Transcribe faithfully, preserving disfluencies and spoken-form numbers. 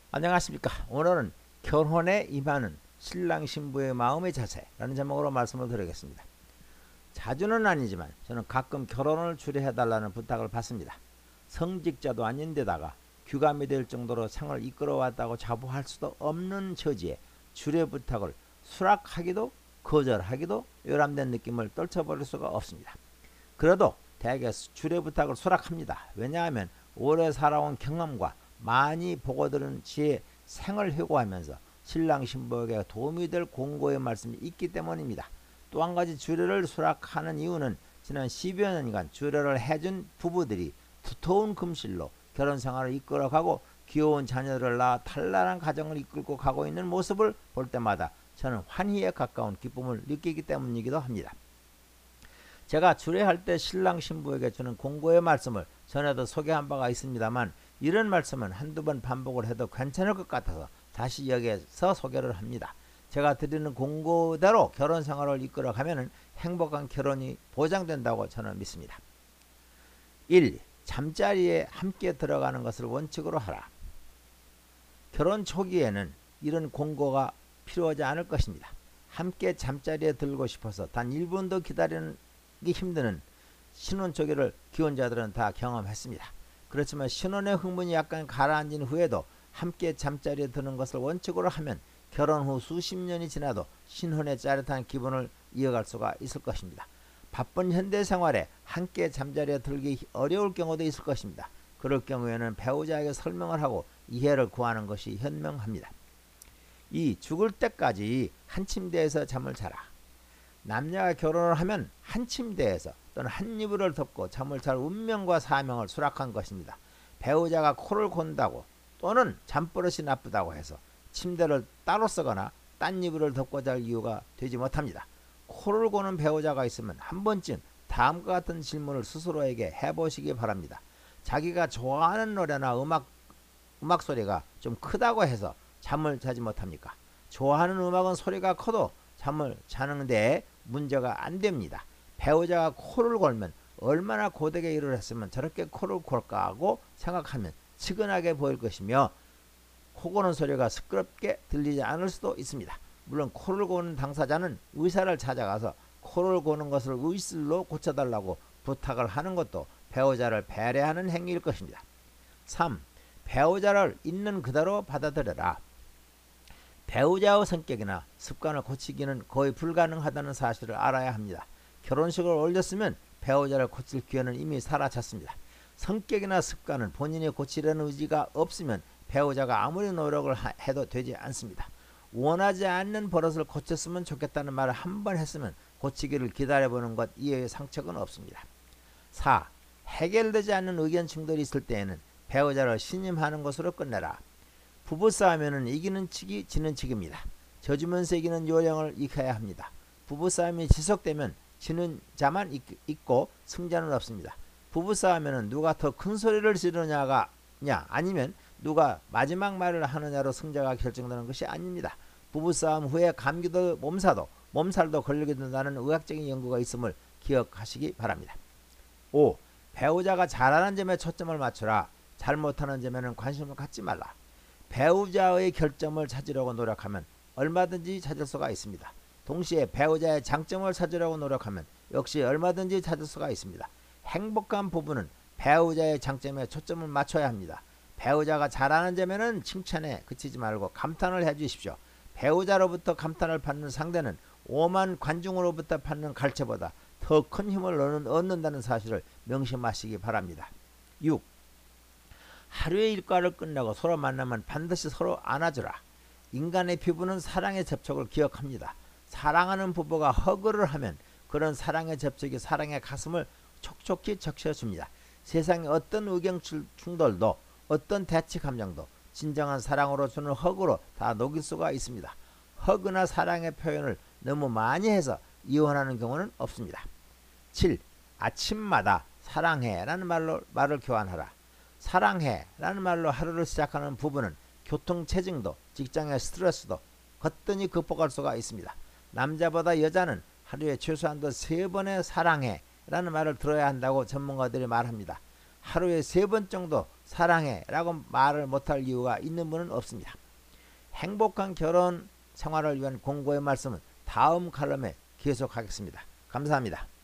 안녕하십니까. 오늘은 결혼에 임하는 신랑 신부의 마음의 자세라는 제목으로 말씀을 드리겠습니다. 자주는 아니지만 저는 가끔 결혼을 주례해달라는 부탁을 받습니다. 성직자도 아닌데다가 귀감이 될 정도로 상을 이끌어왔다고 자부할 수도 없는 처지에 주례 부탁을 수락하기도 거절하기도 요람된 느낌을 떨쳐버릴 수가 없습니다. 그래도 대개 주례 부탁을 수락합니다. 왜냐하면 오래 살아온 경험과 많이 보고 들은 지혜 생을 회고하면서 신랑 신부에게 도움이 될 공고의 말씀이 있기 때문입니다. 또 한 가지 주례를 수락하는 이유는 지난 십여 년간 주례를 해준 부부들이 두터운 금실로 결혼 생활을 이끌어가고 귀여운 자녀를 낳아 탄란한 가정을 이끌고 가고 있는 모습을 볼 때마다 저는 환희에 가까운 기쁨을 느끼기 때문이기도 합니다. 제가 주례할 때 신랑 신부에게 주는 공고의 말씀을 전에도 소개한 바가 있습니다만 이런 말씀은 한두 번 반복을 해도 괜찮을 것 같아서 다시 여기에서 소개를 합니다. 제가 드리는 공고대로 결혼 생활을 이끌어가면 행복한 결혼이 보장된다고 저는 믿습니다. 일. 잠자리에 함께 들어가는 것을 원칙으로 하라. 결혼 초기에는 이런 공고가 필요하지 않을 것입니다. 함께 잠자리에 들고 싶어서 단 일 분도 기다리기 힘드는 신혼 초기를 기혼자들은 다 경험했습니다. 그렇지만 신혼의 흥분이 약간 가라앉은 후에도 함께 잠자리에 드는 것을 원칙으로 하면 결혼 후 수십 년이 지나도 신혼의 짜릿한 기분을 이어갈 수가 있을 것입니다. 바쁜 현대 생활에 함께 잠자리에 들기 어려울 경우도 있을 것입니다. 그럴 경우에는 배우자에게 설명을 하고 이해를 구하는 것이 현명합니다. 이. 죽을 때까지 한 침대에서 잠을 자라. 남녀가 결혼을 하면 한 침대에서 또는 한 이불을 덮고 잠을 잘 운명과 사명을 수락한 것입니다. 배우자가 코를 곤다고 또는 잠버릇이 나쁘다고 해서 침대를 따로 쓰거나 딴 이불을 덮고 잘 이유가 되지 못합니다. 코를 고는 배우자가 있으면 한 번쯤 다음과 같은 질문을 스스로에게 해보시기 바랍니다. 자기가 좋아하는 노래나 음악, 음악 소리가 좀 크다고 해서 잠을 자지 못합니까? 좋아하는 음악은 소리가 커도 잠을 자는데 문제가 안 됩니다. 배우자가 코를 골면 얼마나 고되게 일을 했으면 저렇게 코를 골까 하고 생각하면 측은하게 보일 것이며 코 고는 소리가 시끄럽게 들리지 않을 수도 있습니다. 물론 코를 고는 당사자는 의사를 찾아가서 코를 고는 것을 의술로 고쳐달라고 부탁을 하는 것도 배우자를 배려하는 행위일 것입니다. 삼. 배우자를 있는 그대로 받아들여라. 배우자의 성격이나 습관을 고치기는 거의 불가능하다는 사실을 알아야 합니다. 결혼식을 올렸으면 배우자를 고칠 기회는 이미 사라졌습니다. 성격이나 습관은 본인이 고치려는 의지가 없으면 배우자가 아무리 노력을 해도 되지 않습니다. 원하지 않는 버릇을 고쳤으면 좋겠다는 말을 한 번 했으면 고치기를 기다려보는 것 이외의 상책은 없습니다. 사. 해결되지 않는 의견 충돌이 있을 때에는 배우자를 신임하는 것으로 끝내라. 부부싸움에는 이기는 측이 지는 측입니다. 져주면서 이기는 요령을 익혀야 합니다. 부부싸움이 지속되면 지는 자만 있고 승자는 없습니다. 부부싸움에는 누가 더 큰 소리를 지르냐가 냐 아니면 누가 마지막 말을 하느냐로 승자가 결정되는 것이 아닙니다. 부부싸움 후에 감기도 몸살도 몸살도 걸리게 된다는 의학적인 연구가 있음을 기억하시기 바랍니다. 오. 배우자가 잘하는 점에 초점을 맞추라. 잘못하는 점에는 관심을 갖지 말라. 배우자의 결점을 찾으려고 노력하면 얼마든지 찾을 수가 있습니다. 동시에 배우자의 장점을 찾으려고 노력하면 역시 얼마든지 찾을 수가 있습니다. 행복한 부부는 배우자의 장점에 초점을 맞춰야 합니다. 배우자가 잘하는 점에는 칭찬에 그치지 말고 감탄을 해주십시오. 배우자로부터 감탄을 받는 상대는 오만 관중으로부터 받는 갈채보다 더 큰 힘을 얻는다는 사실을 명심하시기 바랍니다. 육. 하루의 일과를 끝내고 서로 만나면 반드시 서로 안아주라. 인간의 피부는 사랑의 접촉을 기억합니다. 사랑하는 부부가 허그를 하면 그런 사랑의 접촉이 사랑의 가슴을 촉촉히 적셔줍니다. 세상의 어떤 의견 충돌도 어떤 대치 감정도 진정한 사랑으로 주는 허그로 다 녹일 수가 있습니다. 허그나 사랑의 표현을 너무 많이 해서 이혼하는 경우는 없습니다. 칠. 아침마다 사랑해 라는 말로 말을 교환하라. 사랑해 라는 말로 하루를 시작하는 부부는 교통체증도 직장의 스트레스도 거뜬히 극복할 수가 있습니다. 남자보다 여자는 하루에 최소한도 세 번의 사랑해 라는 말을 들어야 한다고 전문가들이 말합니다. 하루에 세 번 정도 사랑해 라고 말을 못할 이유가 있는 분은 없습니다. 행복한 결혼 생활을 위한 공고의 말씀은 다음 칼럼에 계속하겠습니다. 감사합니다.